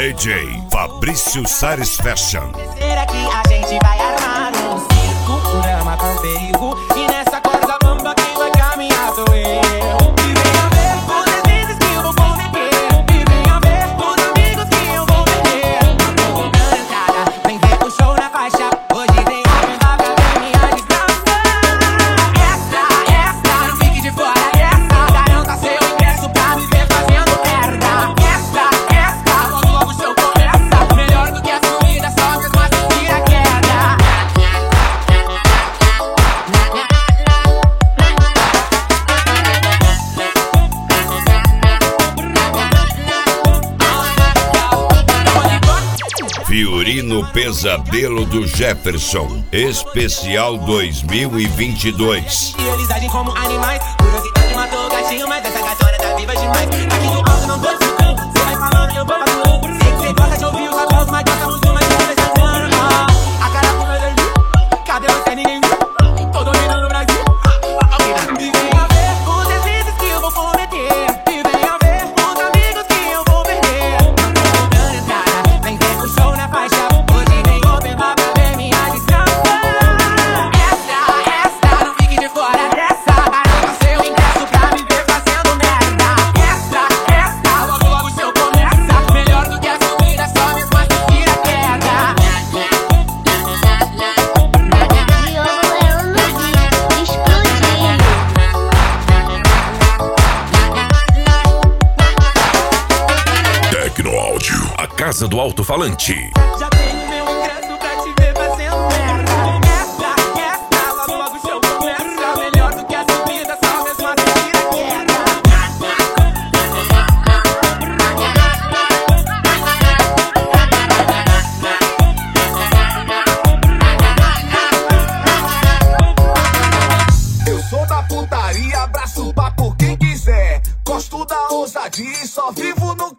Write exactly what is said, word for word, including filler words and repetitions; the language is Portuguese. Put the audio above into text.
D J Fabrício Sares Fashion. Será que a gente vai armar um circo, um drama com perigo? E nessa corda bamba quem vai caminhar sou eu. E venha ver os deslizes que eu vou cometer. E venha ver os amigos que eu vou perder. Tô comprando entrada, vem ver o show na faixa. Hoje tem open bar pra ver minha desgraça. Extra, extra, não fique de fora dessa. Garanta seu ingresso pra me ver fazendo merda. Extra, extra, logo logo o show começa. Melhor do que a subida, só mesmo assistir a queda. Fiorino Pesadelo do Jefferson, especial dois mil e vinte e dois. E eles agem como animais. Curiosidade matou o gatinho, mas essa gatona tá viva demais. Aqui no alto não tô escutando, cê vai falando e eu vou falando. Sei que cê gosta de ouvir os aplausos, mas gostamos de uma história chantando. A cara com ele viu, cadê você? Ninguém viu. Tô dominando o Brasil. E venha ver os deslizes que eu vou cometer. E venha ver os amigos que eu vou perder. Tô comprando entrada, vem ver o show na faixa. Hoje vem open bar pra ver minha desgraça. Extra, extra, não fique de fora dessa. Garanta seu ingresso pra me ver fazendo merda. Extra, extra, logo logo o show começa. Melhor do que a subida, só mesmo assistir a queda. Tecno Áudio, a casa do alto-falante. Já tenho meu ingresso pra te ver fazendo merda. Extra, extra, logo logo o show começa. Melhor do que a subida, só mesmo assistir a queda. Eu sou da putaria, abraço o papo quem quiser. Gosto da ousadia e só vivo no